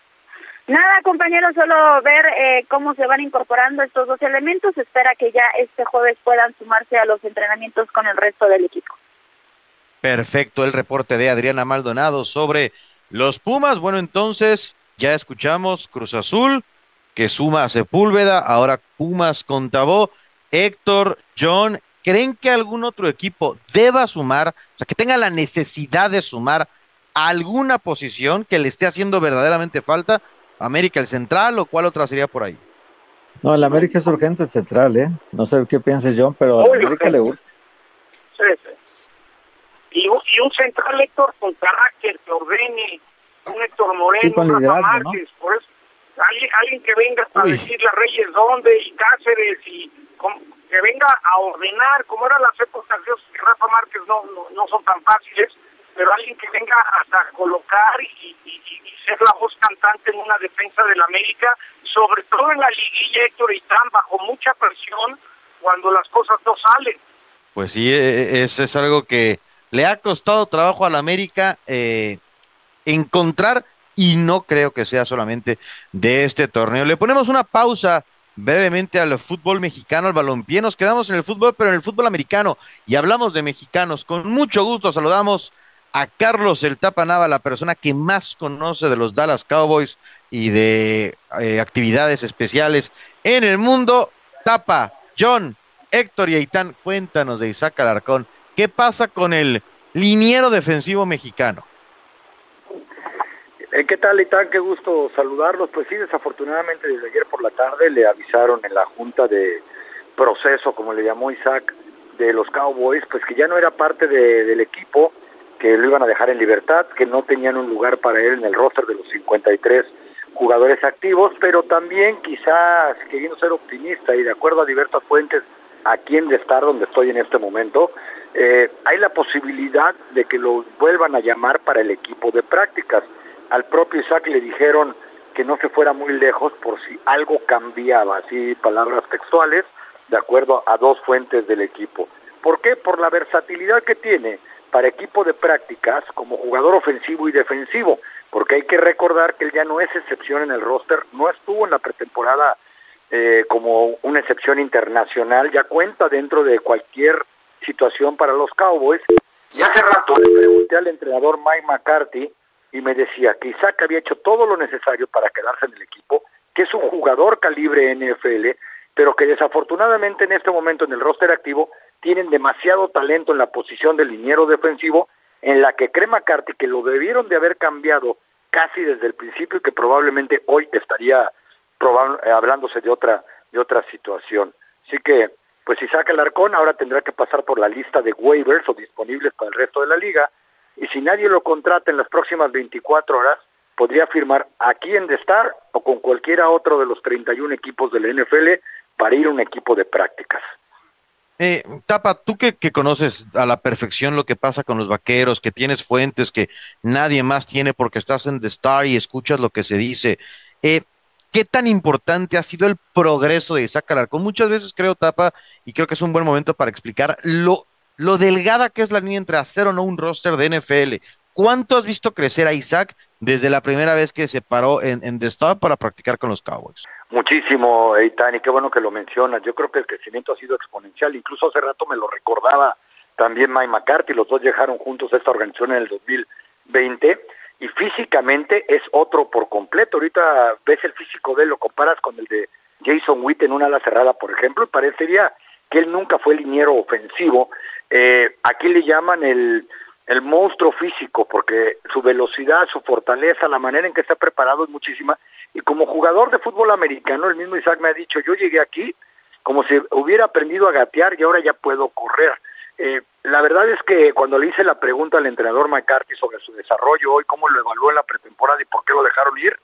Nada, compañeros, solo ver cómo se van incorporando estos 2 elementos. Se espera que ya este jueves puedan sumarse a los entrenamientos con el resto del equipo. Perfecto, el reporte de Adriana Maldonado sobre los Pumas. Bueno, entonces ya escuchamos Cruz Azul, que suma a Sepúlveda, ahora Pumas con Tabó. Héctor, John, ¿creen que algún otro equipo deba sumar, o sea, que tenga la necesidad de sumar alguna posición que le esté haciendo verdaderamente falta? ¿América el central o cuál otra sería por ahí? No, el América es urgente el central, ¿eh? No sé qué piense John, pero a América le gusta. Sí, sí. Y un central, Héctor, con carácter, que ordene, un Héctor Moreno, sí, con liderazgo, Rafa Márquez, ¿no? Por eso alguien que venga a decirle a Reyes dónde y Cáceres y que venga a ordenar, como eran las épocas de Rafa Márquez, no son tan fáciles, pero alguien que venga hasta colocar y ser la voz cantante en una defensa del América, sobre todo en la liguilla, Héctor Itán, bajo mucha presión cuando las cosas no salen. Pues sí, eso es algo que le ha costado trabajo al América encontrar, y no creo que sea solamente de este torneo. Le ponemos una pausa brevemente al fútbol mexicano, al balompié. Nos quedamos en el fútbol, pero en el fútbol americano, y hablamos de mexicanos. Con mucho gusto saludamos a Carlos el Tapa Nava, la persona que más conoce de los Dallas Cowboys y de actividades especiales en el mundo. Tapa, John, Héctor y Aitán, cuéntanos de Isaac Alarcón. ¿Qué pasa con el liniero defensivo mexicano? ¿Qué tal, Aitán? Qué gusto saludarlos. Pues sí, desafortunadamente desde ayer por la tarde le avisaron en la junta de proceso, como le llamó Isaac, de los Cowboys, pues que ya no era parte del equipo, que lo iban a dejar en libertad, que no tenían un lugar para él en el roster de los 53 jugadores activos, pero también quizás queriendo ser optimista y de acuerdo a diversas fuentes aquí en The Star, donde estoy en este momento, hay la posibilidad de que lo vuelvan a llamar para el equipo de prácticas. Al propio Isaac le dijeron que no se fuera muy lejos por si algo cambiaba, así palabras textuales, de acuerdo a dos fuentes del equipo. ¿Por qué? Por la versatilidad que tiene para equipo de prácticas como jugador ofensivo y defensivo, porque hay que recordar que él ya no es excepción en el roster, no estuvo en la pretemporada como una excepción internacional, ya cuenta dentro de cualquier situación para los Cowboys. Y hace rato le pregunté al entrenador Mike McCarthy y me decía que Isaac había hecho todo lo necesario para quedarse en el equipo, que es un jugador calibre NFL, pero que desafortunadamente en este momento en el roster activo tienen demasiado talento en la posición de liniero defensivo, en la que cree McCarthy que lo debieron de haber cambiado casi desde el principio y que probablemente hoy estaría hablándose de otra situación. Así que, pues Isaac Alarcón ahora tendrá que pasar por la lista de waivers o disponibles para el resto de la liga, y si nadie lo contrata en las próximas 24 horas, podría firmar aquí en The Star o con cualquiera otro de los 31 equipos de la NFL para ir a un equipo de prácticas. Tapa, tú que conoces a la perfección lo que pasa con los Vaqueros, que tienes fuentes que nadie más tiene porque estás en The Star y escuchas lo que se dice, ¿qué tan importante ha sido el progreso de Isaac Alarcón? Muchas veces creo, Tapa, y creo que es un buen momento para explicar lo delgada que es la línea entre hacer o no un roster de NFL. ¿Cuánto has visto crecer a Isaac desde la primera vez que se paró en The Star para practicar con los Cowboys? Muchísimo, Eitan, y qué bueno que lo mencionas. Yo creo que el crecimiento ha sido exponencial. Incluso hace rato me lo recordaba también Mike McCarthy. Los dos llegaron juntos a esta organización en el 2020 y físicamente es otro por completo. Ahorita ves el físico de él, lo comparas con el de Jason Witt en una ala cerrada, por ejemplo, y parecería que él nunca fue liniero ofensivo. Aquí le llaman el monstruo físico, porque su velocidad, su fortaleza, la manera en que está preparado es muchísima, y como jugador de fútbol americano, el mismo Isaac me ha dicho, yo llegué aquí como si hubiera aprendido a gatear y ahora ya puedo correr. La verdad es que cuando le hice la pregunta al entrenador McCarthy sobre su desarrollo hoy, cómo lo evaluó en la pretemporada y por qué lo dejaron ir,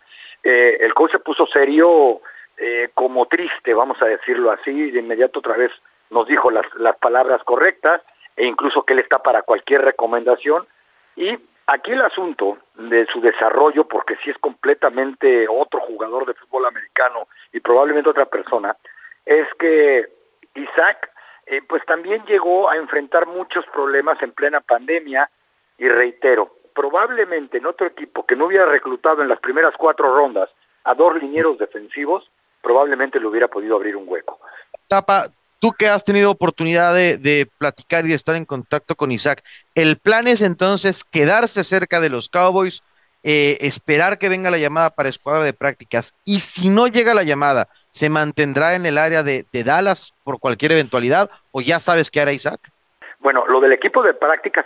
el coach se puso serio, como triste, vamos a decirlo así, de inmediato otra vez nos dijo las palabras correctas, e incluso que él está para cualquier recomendación. Y aquí el asunto de su desarrollo, porque sí es completamente otro jugador de fútbol americano y probablemente otra persona, es que Isaac pues también llegó a enfrentar muchos problemas en plena pandemia, y reitero, probablemente en otro equipo que no hubiera reclutado en las primeras 4 rondas a 2 linieros defensivos, probablemente le hubiera podido abrir un hueco. Tapa, tú que has tenido oportunidad de platicar y de estar en contacto con Isaac, ¿el plan es entonces quedarse cerca de los Cowboys, esperar que venga la llamada para escuadra de prácticas, y si no llega la llamada, se mantendrá en el área de Dallas por cualquier eventualidad, o ya sabes qué hará Isaac? Bueno, lo del equipo de prácticas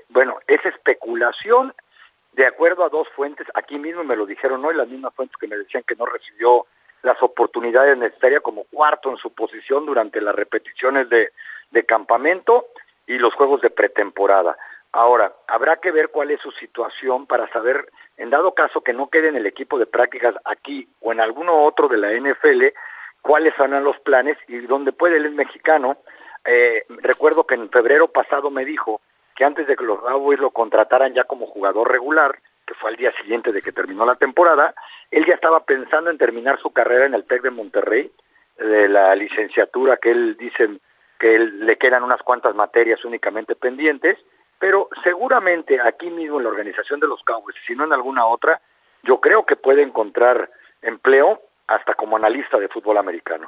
es especulación de acuerdo a 2 fuentes. Aquí mismo me lo dijeron hoy, las mismas fuentes que me decían que no recibió las oportunidades necesarias como cuarto en su posición durante las repeticiones de campamento y los juegos de pretemporada. Ahora, habrá que ver cuál es su situación para saber, en dado caso que no quede en el equipo de prácticas aquí o en alguno otro de la NFL, cuáles serán los planes y donde puede él es mexicano. Recuerdo que en febrero pasado me dijo que antes de que los Cowboys lo contrataran ya como jugador regular, que fue al día siguiente de que terminó la temporada, él ya estaba pensando en terminar su carrera en el TEC de Monterrey, de la licenciatura que él dice que le quedan unas cuantas materias únicamente pendientes, pero seguramente aquí mismo en la organización de los Cowboys, si no en alguna otra, yo creo que puede encontrar empleo hasta como analista de fútbol americano.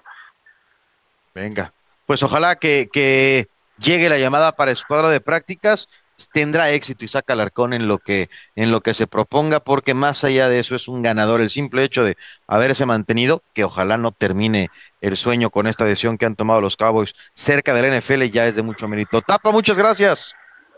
Venga, pues ojalá que llegue la llamada para escuadra de prácticas. Tendrá éxito Isaac Alarcón en lo que se proponga, porque más allá de eso es un ganador. El simple hecho de haberse mantenido, que ojalá no termine el sueño con esta decisión que han tomado los Cowboys cerca del NFL, ya es de mucho mérito. Tapa, muchas gracias.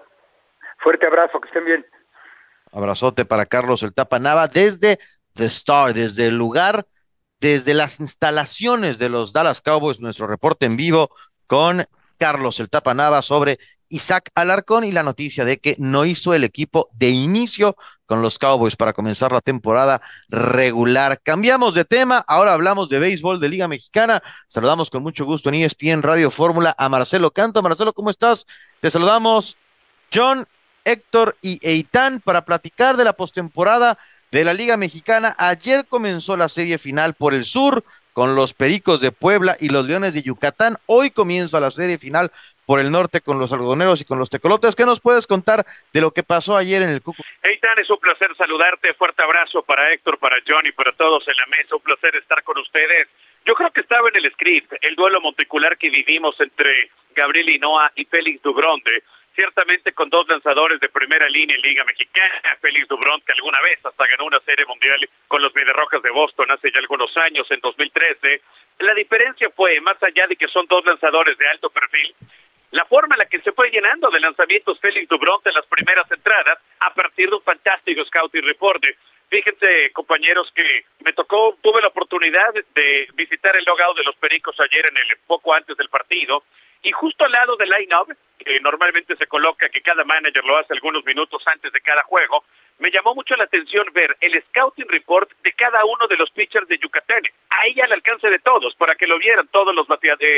Fuerte abrazo, que estén bien. Abrazote para Carlos el Tapa Nava desde The Star, desde el lugar, desde las instalaciones de los Dallas Cowboys, nuestro reporte en vivo con Carlos el Tapa Nava sobre Isaac Alarcón y la noticia de que no hizo el equipo de inicio con los Cowboys para comenzar la temporada regular. Cambiamos de tema, ahora hablamos de béisbol de Liga Mexicana. Saludamos con mucho gusto en ESPN Radio Fórmula a Marcelo Canto. Marcelo, ¿cómo estás? Te saludamos John, Héctor y Eitan para platicar de la postemporada de la Liga Mexicana. Ayer comenzó la serie final por el sur con los Pericos de Puebla y los Leones de Yucatán. Hoy comienza la serie final por el norte con los Algodoneros y con los Tecolotes. ¿Qué nos puedes contar de lo que pasó ayer en el Cúcuta? Eitan, es un placer saludarte. Fuerte abrazo para Héctor, para John y para todos en la mesa. Un placer estar con ustedes. Yo creo que estaba en el script el duelo monticular que vivimos entre Gabriel Hinoa y Félix Dubronde. Ciertamente con dos lanzadores de primera línea en Liga Mexicana, Félix Dubronde, que alguna vez hasta ganó una serie mundial con los Mediarrojas de Boston hace ya algunos años, en 2013. La diferencia fue, más allá de que son dos lanzadores de alto perfil, la forma en la que se fue llenando de lanzamientos Félix Dubronde en las primeras entradas a partir de un fantástico scouting report. Fíjense, compañeros, que tuve la oportunidad de visitar el logout de los Pericos ayer poco antes del partido, y justo al lado del line-up, que normalmente se coloca, que cada manager lo hace algunos minutos antes de cada juego, me llamó mucho la atención ver el scouting report de cada uno de los pitchers de Yucatán, ahí al alcance de todos, para que lo vieran todos los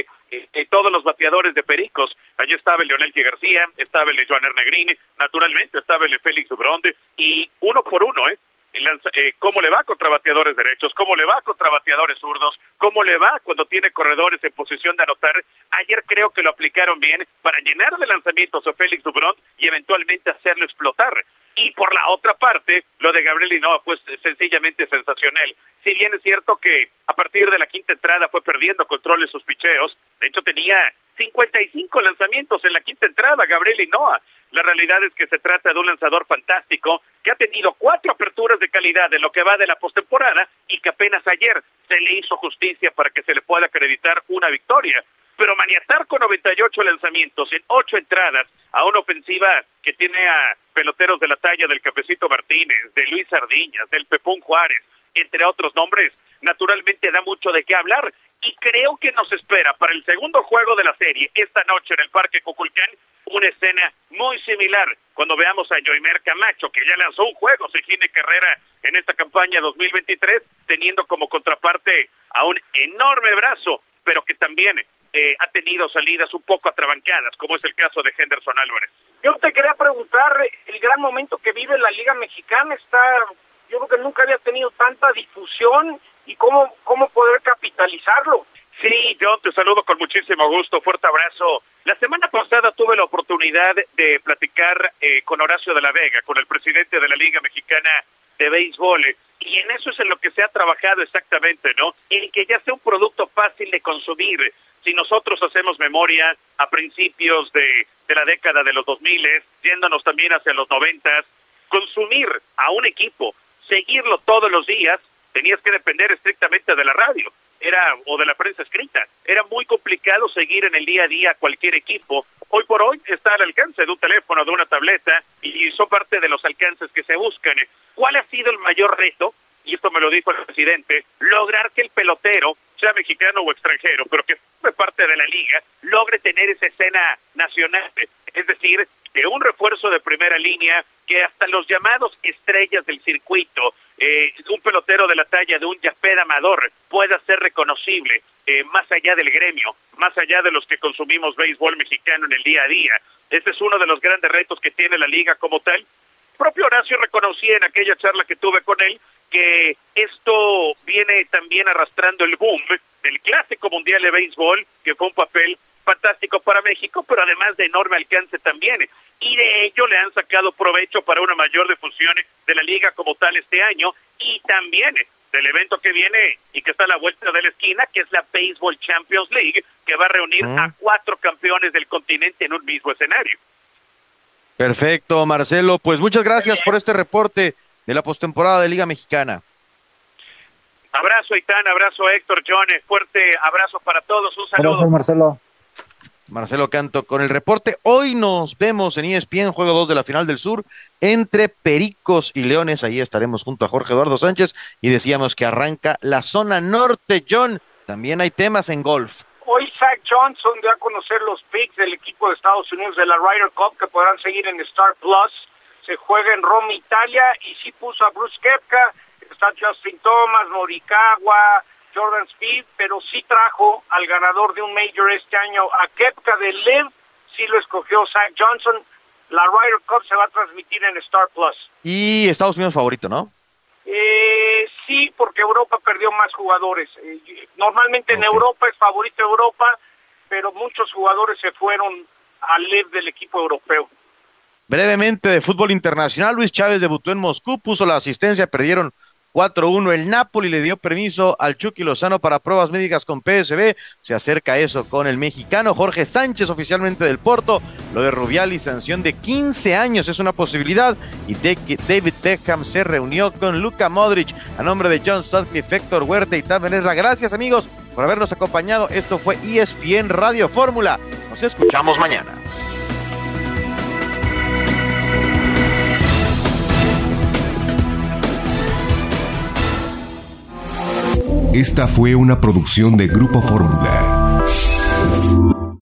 bateadores de Pericos. Allí estaba el Leonel García, estaba el de Joaner Negrini, naturalmente estaba el de Félix Dubronde, y uno por uno, cómo le va contra bateadores derechos, cómo le va contra bateadores zurdos, cómo le va cuando tiene corredores en posición de anotar. Ayer creo que lo aplicaron bien para llenar de lanzamientos a Félix Dubronde y eventualmente hacerlo explotar. Y por la otra parte, lo de Gabriel Hinoa fue sencillamente sensacional. Si bien es cierto que a partir de la quinta entrada fue perdiendo control en sus picheos, de hecho tenía 55 lanzamientos en la quinta entrada Gabriel Hinoa. La realidad es que se trata de un lanzador fantástico que ha tenido 4 aperturas de calidad en lo que va de la postemporada y que apenas ayer se le hizo justicia para que se le pueda acreditar una victoria. Pero maniatar con 98 lanzamientos en 8 entradas a una ofensiva que tiene a peloteros de la talla del Cafecito Martínez, de Luis Sardiñas, del Pepón Juárez, entre otros nombres, naturalmente da mucho de qué hablar. Y creo que nos espera para el segundo juego de la serie, esta noche en el Parque Cuculcán, una escena muy similar cuando veamos a Yoimer Camacho, que ya lanzó un juego sin Gine Carrera en esta campaña 2023, teniendo como contraparte a un enorme brazo, pero que también ha tenido salidas un poco atrabancadas, como es el caso de Henderson Álvarez. Yo te quería preguntar, el gran momento que vive la Liga Mexicana yo creo que nunca había tenido tanta difusión, y cómo poder capitalizarlo. Sí, John, te saludo con muchísimo gusto, fuerte abrazo. La semana pasada tuve la oportunidad de platicar con Horacio de la Vega, con el presidente de la Liga Mexicana de Béisbol, y en eso es en lo que se ha trabajado exactamente, ¿no? En que ya sea un producto fácil de consumir. Si nosotros hacemos memoria a principios de la década de los 2000, yéndonos también hacia los 90, consumir a un equipo, seguirlo todos los días, tenías que depender estrictamente de la radio o de la prensa escrita. Era muy complicado seguir en el día a día cualquier equipo. Hoy por hoy está al alcance de un teléfono, de una tableta, y son parte de los alcances que se buscan. ¿Cuál ha sido el mayor reto? y esto me lo dijo el presidente, lograr que el pelotero, sea mexicano o extranjero, pero que fue parte de la liga, logre tener esa escena nacional. Es decir, que un refuerzo de primera línea, que hasta los llamados estrellas del circuito, un pelotero de la talla de un Yaped Amador pueda ser reconocible, más allá del gremio, más allá de los que consumimos béisbol mexicano en el día a día. Este es uno de los grandes retos que tiene la liga como tal. El propio Horacio reconocía en aquella charla que tuve con él que esto viene también arrastrando el boom del Clásico Mundial de Béisbol, que fue un papel fantástico para México, pero además de enorme alcance también, y de ello le han sacado provecho para una mayor difusión de la liga como tal este año, y también del evento que viene y que está a la vuelta de la esquina, que es la Baseball Champions League, que va a reunir a 4 campeones del continente en un mismo escenario. Perfecto, Marcelo, pues muchas gracias por este reporte de la postemporada de Liga Mexicana. Abrazo, Itán, abrazo, Héctor, John, fuerte abrazo para todos, un saludo. Abrazo, Marcelo. Marcelo Canto con el reporte. Hoy nos vemos en ESPN, juego 2 de la final del sur, entre Pericos y Leones. Ahí estaremos junto a Jorge Eduardo Sánchez y decíamos que arranca la zona norte. John, también hay temas en golf. Hoy Zach Johnson dio a conocer los picks del equipo de Estados Unidos de la Ryder Cup que podrán seguir en Star Plus. Se juega en Roma, Italia, y sí puso a Bruce Koepka, está Justin Thomas, Morikawa, Jordan Spieth, pero sí trajo al ganador de un Major este año, a Koepka de LIV, sí lo escogió Zach Johnson. La Ryder Cup se va a transmitir en Star Plus. Y Estados Unidos favorito, ¿no? Sí, porque Europa perdió más jugadores. Normalmente en Europa es favorito Europa, pero muchos jugadores se fueron al LIV del equipo europeo. Brevemente de fútbol internacional, Luis Chávez debutó en Moscú, puso la asistencia, perdieron 4-1. El Napoli le dio permiso al Chucky Lozano para pruebas médicas con PSV. Se acerca eso con el mexicano Jorge Sánchez, oficialmente del Porto. Lo de Rubiales, sanción de 15 años es una posibilidad. Y David Beckham se reunió con Luka Modric. A nombre de John Sutcliffe, Héctor Huerta y Tab Benesra, gracias amigos por habernos acompañado. Esto fue ESPN Radio Fórmula. Nos escuchamos mañana. Esta fue una producción de Grupo Fórmula.